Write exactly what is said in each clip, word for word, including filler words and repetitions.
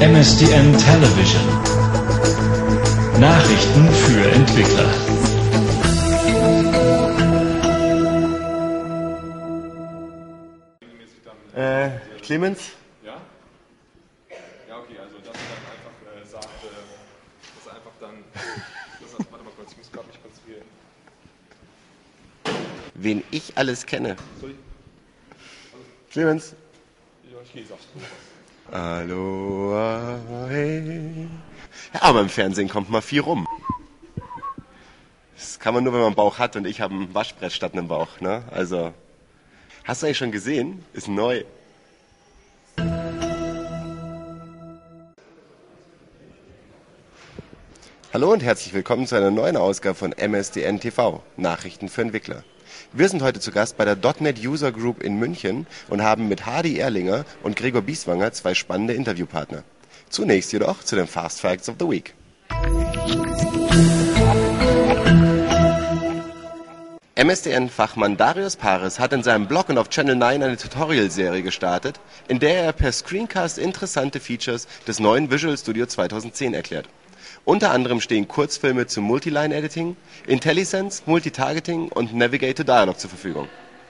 M S D N Television. Nachrichten für Entwickler. Äh, Clemens? Ja? Ja, okay, also dass er dann einfach äh, sagt, äh, dass er einfach dann. Dass er, warte mal kurz, ich muss gerade mich konzentrieren. Wen ich alles kenne. Sorry? Clemens? Ja, ich gehe, sagst du. Aloha, hey. Ja, aber im Fernsehen kommt mal viel rum. Das kann man nur, wenn man einen Bauch hat, und ich habe ein Waschbrett statt einem Bauch, ne? Also, hast du eigentlich schon gesehen? Ist neu. Hallo und herzlich willkommen zu einer neuen Ausgabe von M S D N T V, Nachrichten für Entwickler. Wir sind heute zu Gast bei der .N E T User Group in München und haben mit Hardy Erlinger und Gregor Bieswanger zwei spannende Interviewpartner. Zunächst jedoch zu den Fast Facts of the Week. M S D N-Fachmann Darius Paris hat in seinem Blog und auf Channel neun eine Tutorial-Serie gestartet, in der er per Screencast interessante Features des neuen Visual Studio zweitausendzehn erklärt. Unter anderem stehen Kurzfilme zu Multiline-Editing, IntelliSense, Multitargeting und Navigate to Dialog zur Verfügung.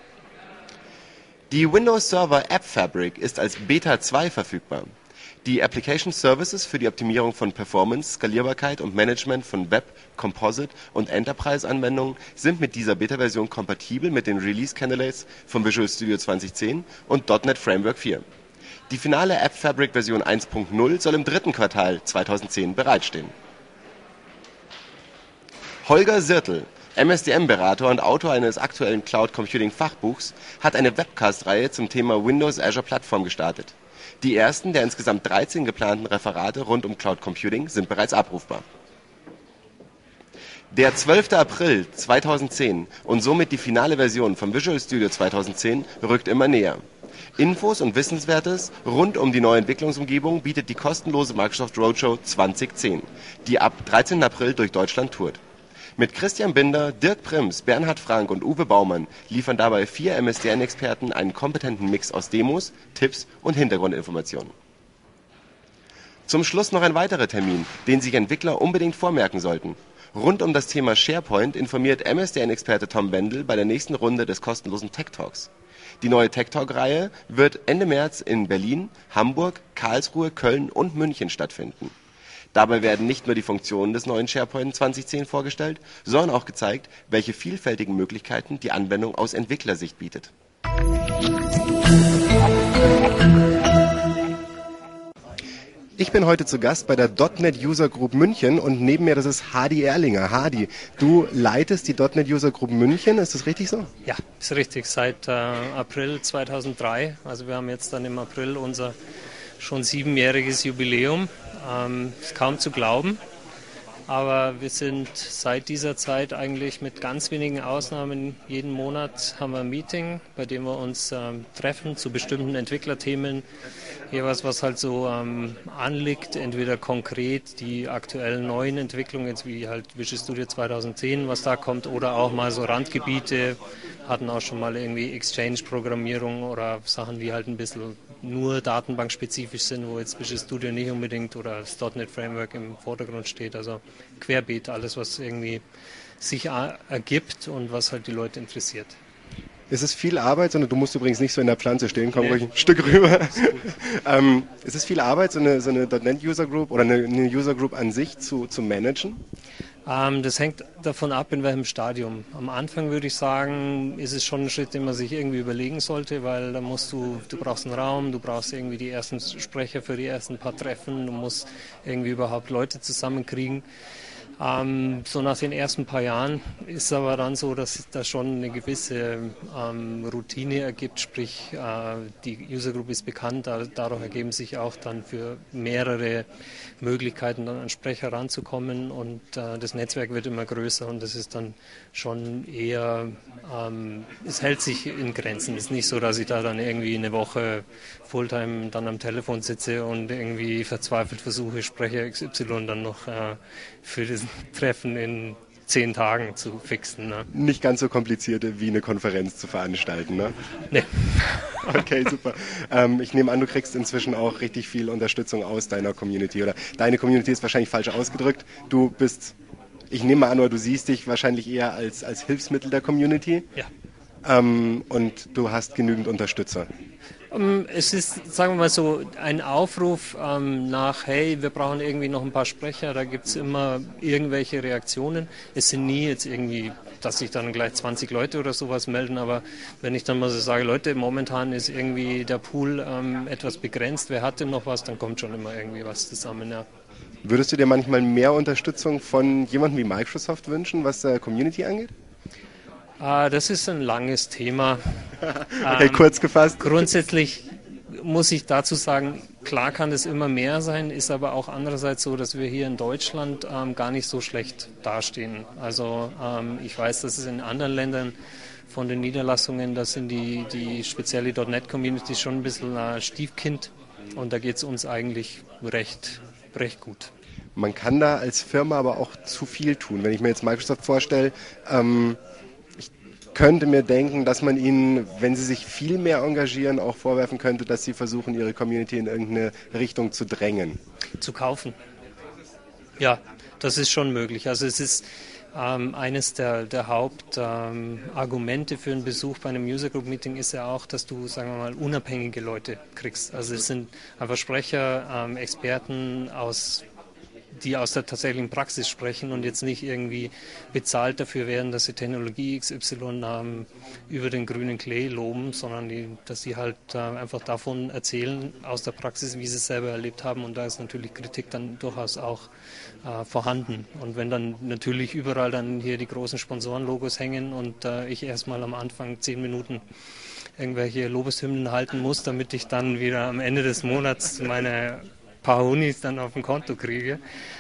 Die Windows Server App Fabric ist als Beta zwei verfügbar. Die Application Services für die Optimierung von Performance, Skalierbarkeit und Management von Web, Composite und Enterprise-Anwendungen sind mit dieser Beta-Version kompatibel mit den Release-Candidates von Visual Studio zweitausendzehn und .N E T Framework vier. Die finale App Fabric Version eins Punkt null soll im dritten Quartal zweitausendzehn bereitstehen. Holger Sirtel, M S D N-Berater und Autor eines aktuellen Cloud Computing Fachbuchs, hat eine Webcast-Reihe zum Thema Windows Azure Plattform gestartet. Die ersten der insgesamt dreizehn geplanten Referate rund um Cloud Computing sind bereits abrufbar. Der zwölfte April zweitausendzehn und somit die finale Version von Visual Studio zweitausendzehn rückt immer näher. Infos und Wissenswertes rund um die neue Entwicklungsumgebung bietet die kostenlose Microsoft Roadshow zweitausendzehn, die ab dreizehnten April durch Deutschland tourt. Mit Christian Binder, Dirk Prims, Bernhard Frank und Uwe Baumann liefern dabei vier M S D N-Experten einen kompetenten Mix aus Demos, Tipps und Hintergrundinformationen. Zum Schluss noch ein weiterer Termin, den sich Entwickler unbedingt vormerken sollten. Rund um das Thema SharePoint informiert M S D N-Experte Tom Wendel bei der nächsten Runde des kostenlosen Tech Talks. Die neue Tech Talk-Reihe wird Ende März in Berlin, Hamburg, Karlsruhe, Köln und München stattfinden. Dabei werden nicht nur die Funktionen des neuen SharePoint zweitausendzehn vorgestellt, sondern auch gezeigt, welche vielfältigen Möglichkeiten die Anwendung aus Entwicklersicht bietet. Ich bin heute zu Gast bei der .N E T User Group München und neben mir, das ist Hardy Erlinger. Hardy, du leitest die .N E T User Group München, ist das richtig so? Ja, ist richtig, seit äh, April zweitausenddrei. Also wir haben jetzt dann im April unser schon siebenjähriges Jubiläum. Ähm, ist kaum zu glauben, aber wir sind seit dieser Zeit eigentlich mit ganz wenigen Ausnahmen, jeden Monat haben wir ein Meeting, bei dem wir uns ähm, treffen zu bestimmten Entwicklerthemen, jeweils was halt so ähm, anliegt, entweder konkret die aktuellen neuen Entwicklungen, jetzt wie halt Visual Studio zweitausendzehn, was da kommt, oder auch mal so Randgebiete, hatten auch schon mal irgendwie Exchange-Programmierung oder Sachen, die halt ein bisschen nur datenbankspezifisch sind, wo jetzt Visual Studio nicht unbedingt oder das .N E T Framework im Vordergrund steht. Also querbeet, alles was irgendwie sich ergibt und was halt die Leute interessiert. Es ist viel Arbeit, sondern du musst übrigens nicht so in der Pflanze stehen, komm nee. ruhig ein Stück rüber. ähm, es ist viel Arbeit, so eine, so eine .N E T User Group oder eine, eine User Group an sich zu, zu managen? Ähm, das hängt davon ab, in welchem Stadium. Am Anfang würde ich sagen, ist es schon ein Schritt, den man sich irgendwie überlegen sollte, weil da musst du, du brauchst einen Raum, du brauchst irgendwie die ersten Sprecher für die ersten paar Treffen, du musst irgendwie überhaupt Leute zusammenkriegen. Ähm, so nach den ersten paar Jahren ist es aber dann so, dass da schon eine gewisse ähm, Routine ergibt, sprich äh, die User Group ist bekannt, da, dadurch ergeben sich auch dann für mehrere Möglichkeiten dann an Sprecher ranzukommen und äh, das Netzwerk wird immer größer und das ist dann schon eher, ähm, es hält sich in Grenzen. Es ist nicht so, dass ich da dann irgendwie eine Woche Fulltime dann am Telefon sitze und irgendwie verzweifelt versuche, Sprecher X Y dann noch äh, für das Treffen in zehn Tagen zu fixen. Ne? Nicht ganz so kompliziert wie eine Konferenz zu veranstalten, ne? Nee. Okay, super. Ähm, ich nehme an, du kriegst inzwischen auch richtig viel Unterstützung aus deiner Community. Oder deine Community ist wahrscheinlich falsch ausgedrückt. Du bist, ich nehme an, oder du siehst dich wahrscheinlich eher als, als Hilfsmittel der Community. Ja. Ähm, und du hast genügend Unterstützer. Um, es ist, sagen wir mal so, ein Aufruf ähm, nach, hey, wir brauchen irgendwie noch ein paar Sprecher, da gibt es immer irgendwelche Reaktionen. Es sind nie jetzt irgendwie, dass sich dann gleich zwanzig Leute oder sowas melden, aber wenn ich dann mal so sage, Leute, momentan ist irgendwie der Pool ähm, etwas begrenzt, wer hat denn noch was, dann kommt schon immer irgendwie was zusammen, ja. Würdest du dir manchmal mehr Unterstützung von jemandem wie Microsoft wünschen, was der Community angeht? Ah, das ist ein langes Thema. Okay, ähm, kurz gefasst. Grundsätzlich muss ich dazu sagen, klar kann es immer mehr sein, ist aber auch andererseits so, dass wir hier in Deutschland ähm, gar nicht so schlecht dastehen. Also ähm, ich weiß, dass es in anderen Ländern von den Niederlassungen, da sind die, die spezielle .NET Community schon ein bisschen äh, Stiefkind und da geht es uns eigentlich recht, recht gut. Man kann da als Firma aber auch zu viel tun. Wenn ich mir jetzt Microsoft vorstelle, ähm, könnte mir denken, dass man ihnen, wenn sie sich viel mehr engagieren, auch vorwerfen könnte, dass sie versuchen, ihre Community in irgendeine Richtung zu drängen. Zu kaufen. Ja, das ist schon möglich. Also es ist ähm, eines der, der Hauptargumente ähm, für einen Besuch bei einem User Group Meeting ist ja auch, dass du, sagen wir mal, unabhängige Leute kriegst. Also es sind einfach Sprecher, ähm, Experten aus die aus der tatsächlichen Praxis sprechen und jetzt nicht irgendwie bezahlt dafür werden, dass sie Technologie X Y ähm, über den grünen Klee loben, sondern die, dass sie halt äh, einfach davon erzählen aus der Praxis, wie sie es selber erlebt haben und da ist natürlich Kritik dann durchaus auch äh, vorhanden. Und wenn dann natürlich überall dann hier die großen Sponsorenlogos hängen und äh, ich erstmal am Anfang zehn Minuten irgendwelche Lobeshymnen halten muss, damit ich dann wieder am Ende des Monats meine paar Hunis dann auf dem Konto kriege,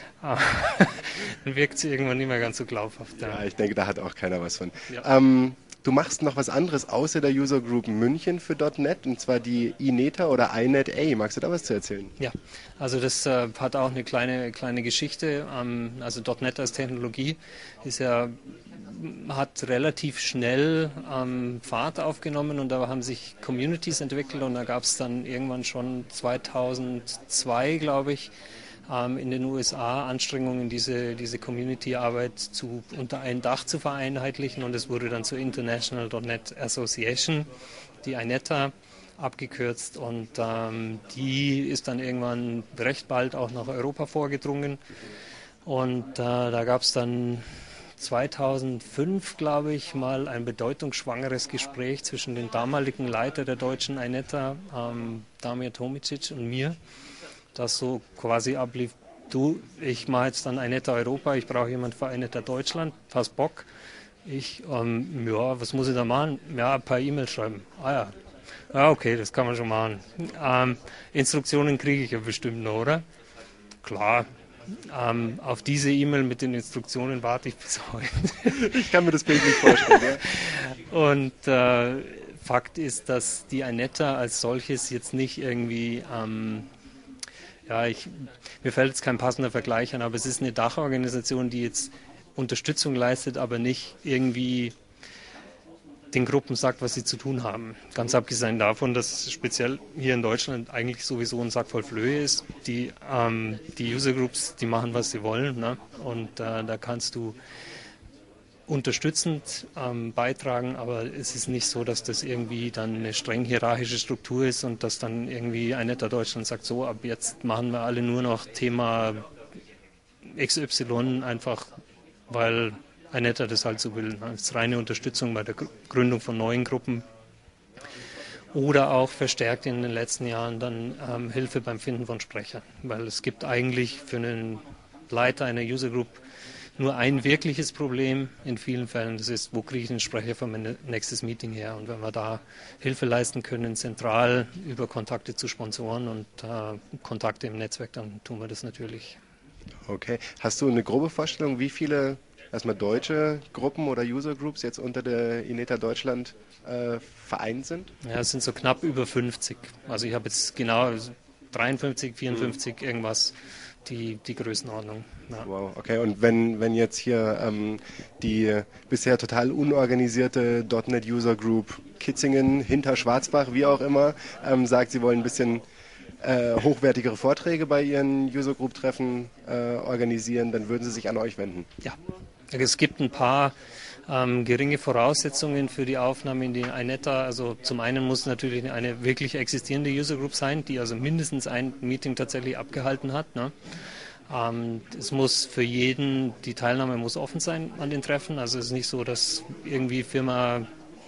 dann wirkt sie irgendwann nicht mehr ganz so glaubhaft. Ja, ja ich denke, da hat auch keiner was von. Ja. Ähm, du machst noch was anderes außer der User Group München für .NET, und zwar die iNETA oder iNetA. Magst du da was zu erzählen? Ja, also das äh, hat auch eine kleine, kleine Geschichte. Ähm, also .NET als Technologie ist ja hat relativ schnell ähm, Fahrt aufgenommen und da haben sich Communities entwickelt und da gab es dann irgendwann schon zweitausendzwei, glaube ich, ähm, in den U S A Anstrengungen, diese, diese Community-Arbeit zu, unter ein Dach zu vereinheitlichen und es wurde dann zur International .NET Association, die iNETA, abgekürzt und ähm, die ist dann irgendwann recht bald auch nach Europa vorgedrungen und äh, da gab es dann zweitausendfünf, glaube ich, mal ein bedeutungsschwangeres Gespräch zwischen dem damaligen Leiter der deutschen iNETA, ähm, Damir Tomicic und mir, das so quasi ablief, du, ich mache jetzt dann iNETA Europa, ich brauche jemanden für iNETA Deutschland, hast Bock? Ich, ähm, ja, was muss ich da machen? Ja, ein paar E-Mails schreiben. Ah ja, ja okay, das kann man schon machen. Ähm, Instruktionen kriege ich ja bestimmt noch, oder? Klar. Ähm, auf diese E-Mail mit den Instruktionen warte ich bis heute. Ich kann mir das Bild nicht vorstellen. Ja. Und äh, Fakt ist, dass die iNETA als solches jetzt nicht irgendwie, ähm, ja, ich, mir fällt jetzt kein passender Vergleich an, aber es ist eine Dachorganisation, die jetzt Unterstützung leistet, aber nicht irgendwie den Gruppen sagt, was sie zu tun haben. Ganz abgesehen davon, dass speziell hier in Deutschland eigentlich sowieso ein Sack voll Flöhe ist. Die, ähm, die User Groups, die machen, was sie wollen. Ne? Und äh, da kannst du unterstützend ähm, beitragen, aber es ist nicht so, dass das irgendwie dann eine streng hierarchische Struktur ist und dass dann irgendwie iNETA Deutschland sagt, so, ab jetzt machen wir alle nur noch Thema X Y, einfach weil iNETA das halt so will. Das ist reine Unterstützung bei der Gründung von neuen Gruppen oder auch verstärkt in den letzten Jahren dann ähm, Hilfe beim Finden von Sprechern, weil es gibt eigentlich für einen Leiter einer User Group nur ein wirkliches Problem in vielen Fällen, das ist, wo kriege ich einen Sprecher für mein nächstes Meeting her? Und wenn wir da Hilfe leisten können, zentral über Kontakte zu Sponsoren und äh, Kontakte im Netzwerk, dann tun wir das natürlich. Okay. Hast du eine grobe Vorstellung, wie viele erstmal deutsche Gruppen oder User Groups jetzt unter der iNETA Deutschland äh, vereint sind? Ja, es sind so knapp über fünfzig. Also ich habe jetzt genau dreiundfünfzig, vierundfünfzig, irgendwas. die, die Größenordnung. Ja. Wow, okay. Und wenn, wenn jetzt hier ähm, die bisher total unorganisierte .NET User Group Kitzingen, hinter Schwarzbach, wie auch immer, ähm, sagt, sie wollen ein bisschen äh, hochwertigere Vorträge bei ihren User Group Treffen äh, organisieren, dann würden sie sich an euch wenden? Ja, es gibt ein paar ähm, geringe Voraussetzungen für die Aufnahme in die iNeta. Also zum einen muss natürlich eine wirklich existierende User Group sein, die also mindestens ein Meeting tatsächlich abgehalten hat. Ne? Ähm, es muss für jeden, die Teilnahme muss offen sein an den Treffen. Also es ist nicht so, dass irgendwie Firma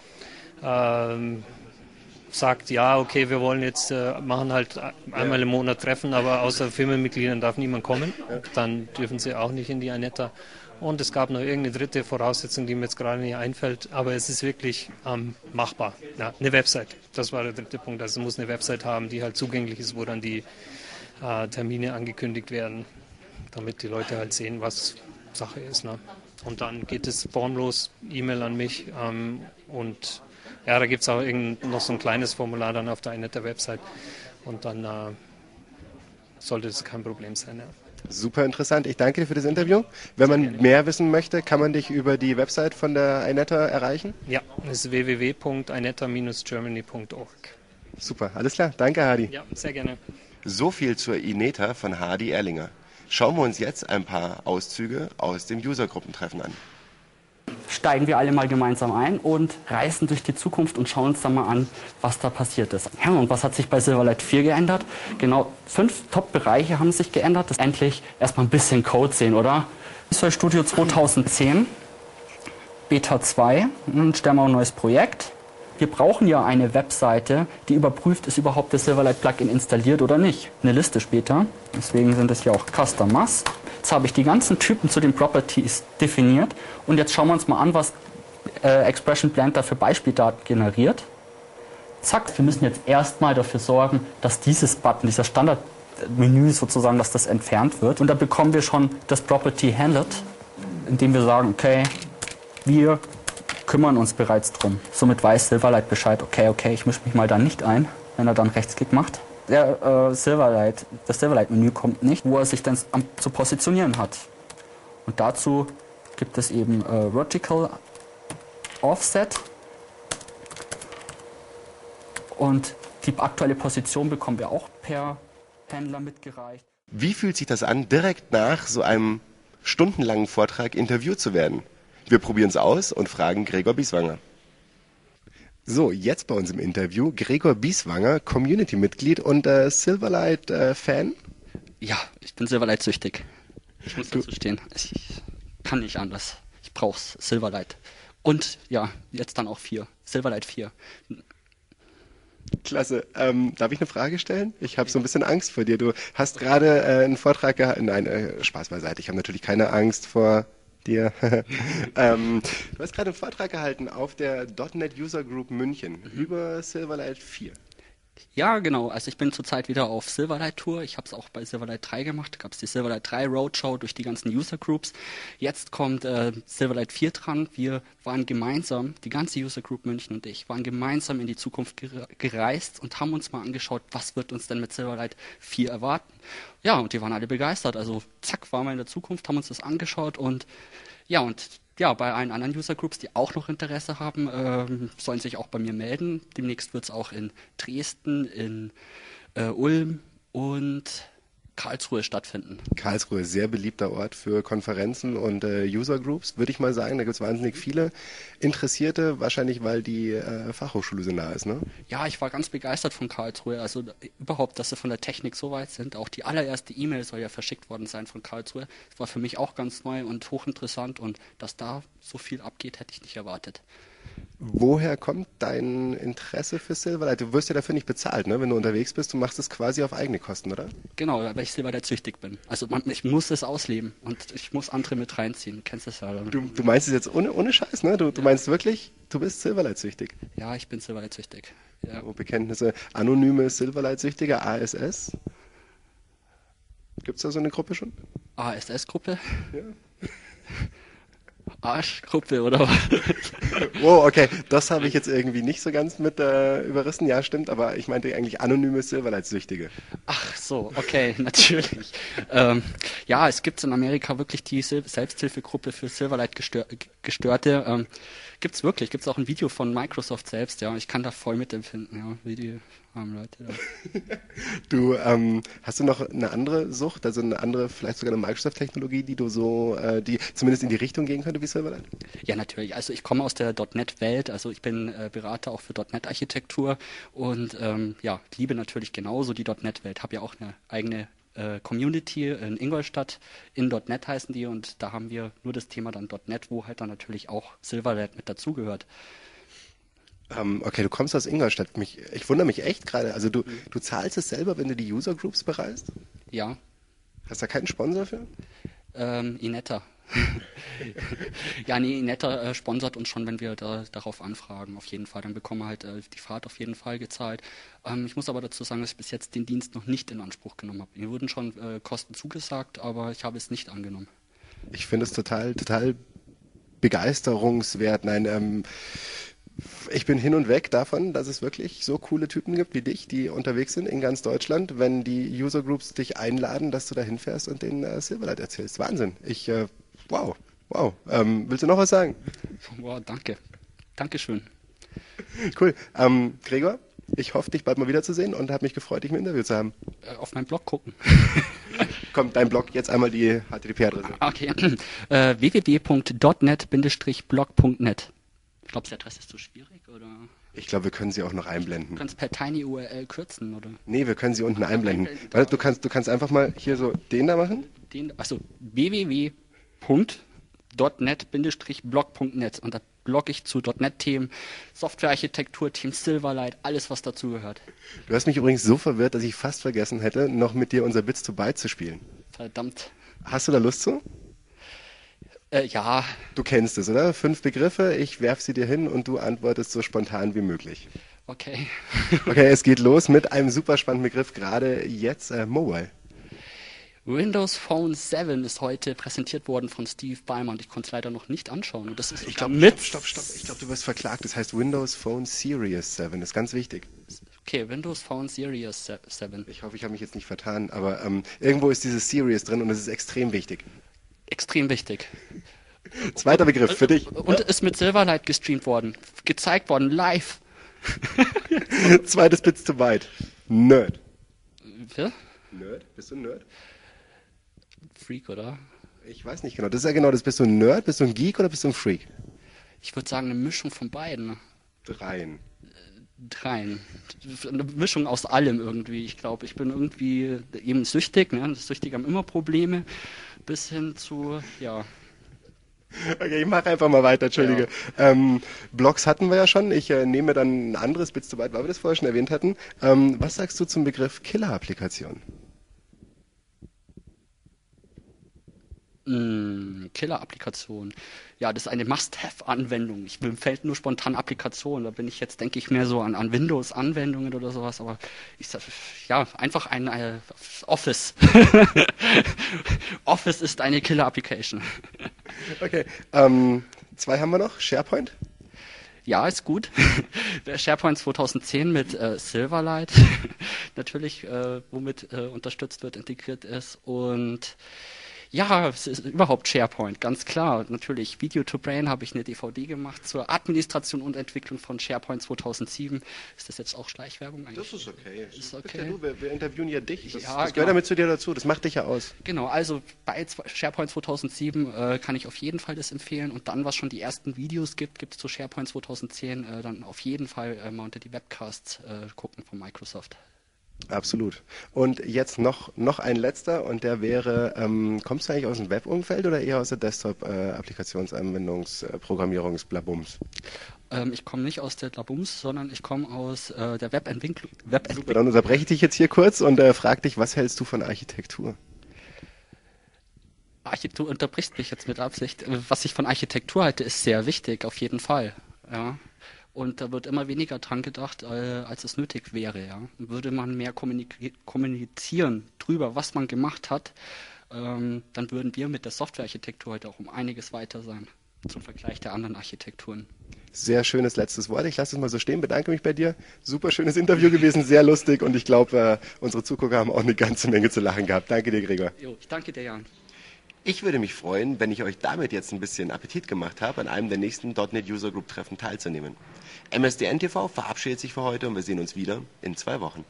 ähm, sagt, ja, okay, wir wollen jetzt äh, machen halt einmal im Monat Treffen, aber außer Firmenmitgliedern darf niemand kommen. Dann dürfen sie auch nicht in die iNeta. Und es gab noch irgendeine dritte Voraussetzung, die mir jetzt gerade nicht einfällt, aber es ist wirklich ähm, machbar. Ja, eine Website, das war der dritte Punkt. Also es muss eine Website haben, die halt zugänglich ist, wo dann die äh, Termine angekündigt werden, damit die Leute halt sehen, was Sache ist. Ne? Und dann geht es formlos, E-Mail an mich ähm, und ja, da gibt es auch irgend, noch so ein kleines Formular dann auf der iNeta-Website und dann äh, sollte das kein Problem sein. Ja. Super interessant. Ich danke dir für das Interview. Wenn man mehr wissen möchte, kann man dich über die Website von der iNeta erreichen? Ja, das ist w w w punkt ineta dash germany punkt org. Super, alles klar. Danke, Hardy. Ja, sehr gerne. So viel zur iNeta von Hardy Erlinger. Schauen wir uns jetzt ein paar Auszüge aus dem Usergruppentreffen an. Steigen wir alle mal gemeinsam ein und reisen durch die Zukunft und schauen uns dann mal an, was da passiert ist. Ja, und was hat sich bei Silverlight vier geändert? Genau, fünf Top-Bereiche haben sich geändert. Das endlich erstmal ein bisschen Code sehen, oder? Visual Studio zweitausendzehn, Beta zwei, dann stellen wir ein neues Projekt. Wir brauchen ja eine Webseite, die überprüft, ist überhaupt das Silverlight Plugin installiert oder nicht. Eine Liste später, deswegen sind es ja auch Customers. Jetzt habe ich die ganzen Typen zu den Properties definiert und jetzt schauen wir uns mal an, was äh, Expression Blender für Beispieldaten generiert. Zack, wir müssen jetzt erstmal dafür sorgen, dass dieses Button, dieser Standardmenü sozusagen, dass das entfernt wird. Und da bekommen wir schon das Property Handled, indem wir sagen, okay, wir kümmern uns bereits drum. Somit weiß Silverlight Bescheid, okay, okay, ich mische mich mal da nicht ein, wenn er dann Rechtsklick macht. Der äh, Silverlight, das Silverlight-Menü kommt nicht, wo er sich dann am, zu positionieren hat. Und dazu gibt es eben äh, Vertical Offset. Und die aktuelle Position bekommen wir auch per Händler mitgereicht. Wie fühlt sich das an, direkt nach so einem stundenlangen Vortrag interviewt zu werden? Wir probieren es aus und fragen Gregor Bieswanger. So, jetzt bei uns im Interview Gregor Bieswanger, Community-Mitglied und äh, Silverlight-Fan. Äh, ja, ich bin Silverlight-süchtig. Ich muss dazu stehen. Ich kann nicht anders. Ich brauch's, Silverlight. Und ja, jetzt dann auch vier. Silverlight vier. Klasse. Ähm, darf ich eine Frage stellen? Ich habe so ein bisschen Angst vor dir. Du hast gerade äh, einen Vortrag gehalten. Nein, äh, Spaß beiseite. Ich habe natürlich keine Angst vor dir. ähm, du hast gerade einen Vortrag gehalten auf der .NET User Group München mhm. über Silverlight vier. Ja, genau. Also ich bin zurzeit wieder auf Silverlight Tour. Ich habe es auch bei Silverlight drei gemacht. Da gab es die Silverlight drei Roadshow durch die ganzen User Groups. Jetzt kommt äh, Silverlight vier dran. Wir waren gemeinsam, die ganze User Group München und ich, waren gemeinsam in die Zukunft gereist und haben uns mal angeschaut, was wird uns denn mit Silverlight vier erwarten. Ja, und die waren alle begeistert. Also zack, waren wir in der Zukunft, haben uns das angeschaut und ja, und ja, bei allen anderen User Groups, die auch noch Interesse haben, ähm, sollen sich auch bei mir melden. Demnächst wird es auch in Dresden, in äh, Ulm und Karlsruhe stattfinden. Karlsruhe, sehr beliebter Ort für Konferenzen und äh, User Groups, würde ich mal sagen. Da gibt es wahnsinnig viele Interessierte, wahrscheinlich weil die äh, Fachhochschule so nah ist, ne? Ja, ich war ganz begeistert von Karlsruhe. Also überhaupt, dass sie von der Technik so weit sind. Auch die allererste E-Mail soll ja verschickt worden sein von Karlsruhe. Das war für mich auch ganz neu und hochinteressant und dass da so viel abgeht, hätte ich nicht erwartet. Woher kommt dein Interesse für Silverlight? Du wirst ja dafür nicht bezahlt, ne? Wenn du unterwegs bist, du machst es quasi auf eigene Kosten, oder? Genau, weil ich Silverlight süchtig bin. Also man, ich muss es ausleben und ich muss andere mit reinziehen. Du kennst das ja. Du, du meinst es jetzt ohne, ohne Scheiß, ne? Du, du meinst wirklich, du bist Silverlight süchtig? Ja, ich bin Silverlight süchtig. Ja. Oh, Bekenntnisse, anonyme Silverlight süchtige, A S S? Gibt es da so eine Gruppe schon? A S S-Gruppe? Ja. Arschgruppe oder was? Wow, okay, das habe ich jetzt irgendwie nicht so ganz mit äh, überrissen. Ja, stimmt, aber ich meinte eigentlich anonyme Silverlight-Süchtige. Ach so, okay, natürlich. ähm, ja, es gibt in Amerika wirklich die Sil Selbsthilfegruppe für Silverlight-Gestörte. Ähm, gibt's wirklich, gibt's auch ein Video von Microsoft selbst, ja. Ich kann da voll mitempfinden, ja, wie die armen Leute da. Du, ähm, hast du noch eine andere Sucht, also eine andere, vielleicht sogar eine Microsoft-Technologie, die du so, äh, die zumindest in die Richtung gehen könnte wie Silverlight? Ja, natürlich. Also ich komme aus der .NET-Welt, also ich bin äh, Berater auch für .NET-Architektur und ähm, ja, liebe natürlich genauso die .NET-Welt. Habe ja auch eine eigene äh, Community in Ingolstadt, in .NET heißen die, und da haben wir nur das Thema dann .NET, wo halt dann natürlich auch Silverlight mit dazugehört. Ähm, okay, du kommst aus Ingolstadt. Mich, ich wundere mich echt gerade. Also du, du zahlst es selber, wenn du die User Groups bereist? Ja. Hast du da keinen Sponsor für? Ähm, Inetta. Ja, nee, Inetta äh, sponsert uns schon, wenn wir da, darauf anfragen, auf jeden Fall. Dann bekommen wir halt äh, die Fahrt auf jeden Fall gezahlt. Ähm, ich muss aber dazu sagen, dass ich bis jetzt den Dienst noch nicht in Anspruch genommen habe. Mir wurden schon äh, Kosten zugesagt, aber ich habe es nicht angenommen. Ich finde es total, total begeisterungswert. Nein, ähm, ich bin hin und weg davon, dass es wirklich so coole Typen gibt wie dich, die unterwegs sind in ganz Deutschland, wenn die User Groups dich einladen, dass du da hinfährst und denen äh, Silverlight erzählst. Wahnsinn. Ich, äh, wow, wow. Ähm, willst du noch was sagen? Wow, danke. Dankeschön. Cool. Ähm, Gregor, ich hoffe, dich bald mal wiederzusehen und habe mich gefreut, dich im Interview zu haben. Äh, auf meinem Blog gucken. Komm, dein Blog, jetzt einmal die H T T P-Adresse. Okay. äh, w w w punkt net blog punkt net. Ich glaube, die Adresse ist zu schwierig, oder? Ich glaube, wir können sie auch noch einblenden. Du kannst per Tiny U R L kürzen, oder? Nee, wir können sie unten einblenden. Warte, du kannst, du kannst einfach mal hier so den da machen. Den, achso, w w w punkt net blog punkt net, und da blogge ich zu .NET-Themen, Softwarearchitektur, Team Silverlight, alles, was dazugehört. Du hast mich übrigens so verwirrt, dass ich fast vergessen hätte, noch mit dir unser Bits to Byte zu spielen. Verdammt. Hast du da Lust zu? Äh, ja. Du kennst es, oder? Fünf Begriffe, ich werf sie dir hin und du antwortest so spontan wie möglich. Okay. Okay, es geht los mit einem super spannenden Begriff, gerade jetzt äh, Mobile. Windows Phone sieben ist heute präsentiert worden von Steve Ballmer und ich konnte es leider noch nicht anschauen. Und das ist Ich glaube, mit. stopp, stopp, stopp. Ich glaube, du wirst verklagt. Das heißt Windows Phone Series sieben. Das ist ganz wichtig. Okay, Windows Phone Series sieben. Ich hoffe, ich habe mich jetzt nicht vertan, aber ähm, irgendwo ist dieses Series drin und es ist extrem wichtig. Extrem wichtig. Zweiter Begriff für dich. Und ist mit Silverlight gestreamt worden, gezeigt worden, live. Zweites Bits to Byte. Nerd. Ja? Nerd? Bist du ein Nerd? Freak, oder? Ich weiß nicht genau. Das ist ja genau das. Bist du ein Nerd, bist du ein Geek oder bist du ein Freak? Ich würde sagen, eine Mischung von beiden. Dreien. Dreien. Eine Mischung aus allem irgendwie. Ich glaube, ich bin irgendwie eben süchtig. Ne? Süchtig haben immer Probleme. Bis hin zu, ja. Okay, ich mache einfach mal weiter, Entschuldige. Ja. Ähm, Blogs hatten wir ja schon. Ich äh, nehme dann ein anderes Bits to Byte, weil wir das vorher schon erwähnt hatten. Ähm, was sagst du zum Begriff Killer-Applikation? Mm, Killer-Applikation. Ja, das ist eine Must-Have-Anwendung. Ich mir fällt nur spontan Applikation. Da bin ich jetzt, denke ich, mehr so an, an Windows-Anwendungen oder sowas. Aber ich sag, ja, einfach ein äh, Office. Office ist eine Killer-Application. Okay. Ähm, zwei haben wir noch. SharePoint? Ja, ist gut. SharePoint zweitausendzehn mit äh, Silverlight natürlich, äh, womit äh, unterstützt wird, integriert ist. Und ja, es ist überhaupt SharePoint, ganz klar. Natürlich, Video to Brain habe ich eine D V D gemacht zur Administration und Entwicklung von SharePoint zweitausendsieben. Ist das jetzt auch Schleichwerbung eigentlich? Das ist okay. Ist okay. Ja, du, wir, wir interviewen ja dich. Das, Ja, das gehört genau. damit zu dir dazu. Das macht dich ja aus. Genau, also bei SharePoint zweitausendsieben äh, kann ich auf jeden Fall das empfehlen. Und dann, was schon die ersten Videos gibt, gibt es zu SharePoint zweitausendzehn, äh, dann auf jeden Fall äh, mal unter die Webcasts äh, gucken von Microsoft. Absolut. Und jetzt noch, noch ein letzter und der wäre, ähm, kommst du eigentlich aus dem Web-Umfeld oder eher aus der Desktop-Applikationsanwendungs-Programmierungs-Blabums? Ähm, ich komme nicht aus der Labums, sondern ich komme aus äh, der Webentwicklung. Webentwicklung. Super, dann unterbreche ich dich jetzt hier kurz und äh, frage dich, was hältst du von Architektur? Architektur unterbrichst mich jetzt mit Absicht. Was ich von Architektur halte, ist sehr wichtig, auf jeden Fall. Ja. Und da wird immer weniger dran gedacht, äh, als es nötig wäre. Ja. Würde man mehr kommunik- kommunizieren drüber, was man gemacht hat, ähm, dann würden wir mit der Softwarearchitektur heute auch um einiges weiter sein. zum Vergleich der anderen Architekturen. Sehr schönes letztes Wort. Ich lasse es mal so stehen, bedanke mich bei dir. Super schönes Interview gewesen, sehr lustig und ich glaube, äh, unsere Zugucker haben auch eine ganze Menge zu lachen gehabt. Danke dir, Gregor. Jo, ich danke dir, Jan. Ich würde mich freuen, wenn ich euch damit jetzt ein bisschen Appetit gemacht habe, an einem der nächsten .N E T User Group Treffen teilzunehmen. M S D N T V verabschiedet sich für heute und wir sehen uns wieder in zwei Wochen.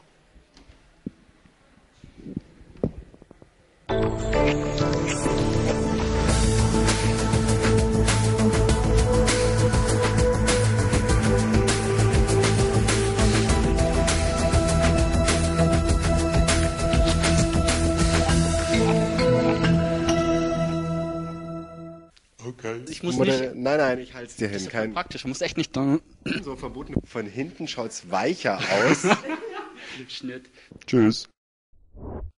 Okay. Ich muss Oder, nicht, nein, nein, ich halte es dir das hin. ist ja voll Kein, praktisch, man muss echt nicht so verboten. Von hinten schaut es weicher aus. Schnitt. Tschüss.